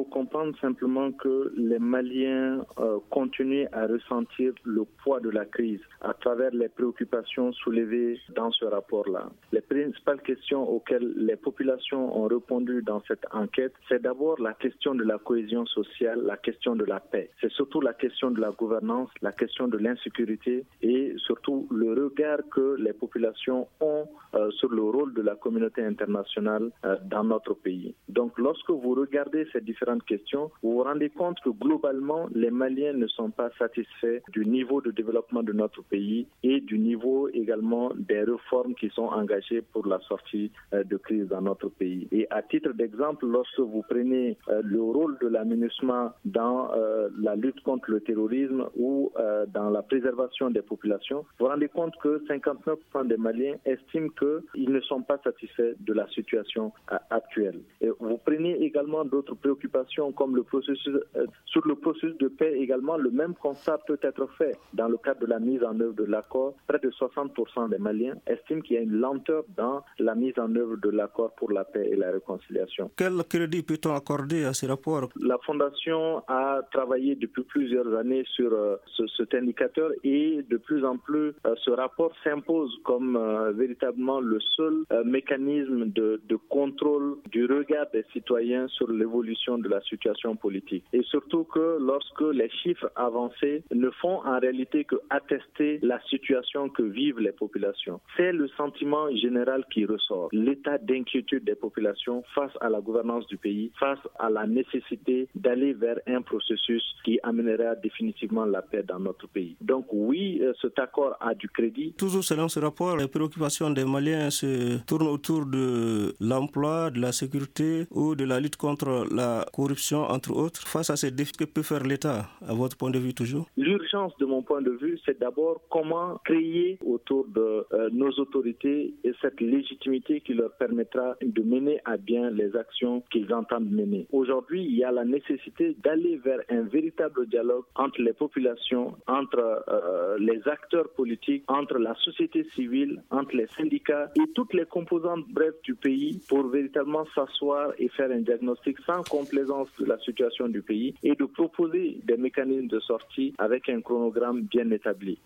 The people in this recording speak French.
comprendre simplement que les Maliens continuent à ressentir le poids de la crise à travers les préoccupations soulevées dans ce rapport-là. Les principales questions auxquelles les populations ont répondu dans cette enquête, c'est d'abord la question de la cohésion sociale, la question de la paix. C'est surtout la question de la gouvernance, la question de l'insécurité et surtout le regard que les populations ont sur le rôle de la communauté internationale dans notre pays. Donc lorsque vous regardez ces différentes questions, vous vous rendez compte que globalement, les Maliens ne sont pas satisfaits du niveau de développement de notre pays et du niveau également des réformes qui sont engagées pour la sortie de crise dans notre pays. Et à titre d'exemple, lorsque vous prenez le rôle de la MINUSMA dans la lutte contre le terrorisme ou dans la préservation des populations, vous vous rendez compte que 59% des Maliens estiment qu'ils ne sont pas satisfaits de la situation actuelle. Et vous prenez également d'autres préoccupations comme le processus, sur le processus de paix également, le même constat peut être fait. Dans le cadre de la mise en œuvre de l'accord, près de 60% des Maliens estiment qu'il y a une lenteur dans la mise en œuvre de l'accord pour la paix et la réconciliation. Quel crédit peut-on accorder à ces rapports? La Fondation a travaillé depuis plusieurs années sur cet indicateur et de plus en plus ce rapport s'impose comme véritablement le seul mécanisme de contrôle du regard des citoyens sur l'évolution de la situation politique. Et surtout que lorsque les chiffres avancés ne font en réalité que attester la situation que vivent les populations. C'est le sentiment général qui ressort, l'état d'inquiétude des populations face à la gouvernance du pays, face à la nécessité d'aller vers un processus qui amènera définitivement la paix dans notre pays. Donc oui, cet accord a du crédit. Toujours selon ce rapport, les préoccupations des Maliens se tournent autour de l'emploi, de la sécurité ou de la lutte contre la corruption, entre autres. Face à ces défis, que peut faire l'État, à votre point de vue toujours? L'urgence, de mon point de vue, c'est d'abord comment créer autour de nos autorités et cette légitimité qui leur permettra de mener à bien les actions qu'ils entendent mener. Aujourd'hui, il y a la nécessité d'aller vers un véritable dialogue entre les populations, entre les acteurs politiques, entre la société civile, entre les syndicats et toutes les composantes bref du pays pour véritablement s'asseoir et faire un diagnostic sans complaisance de la situation du pays et de proposer des mécanismes de sortie avec un chronogramme bien établi.